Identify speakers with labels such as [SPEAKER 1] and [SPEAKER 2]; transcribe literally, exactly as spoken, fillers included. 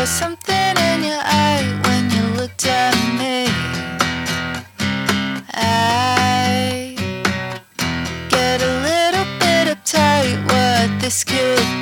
[SPEAKER 1] was something in your eye when you looked at me. I get a little bit uptight what this could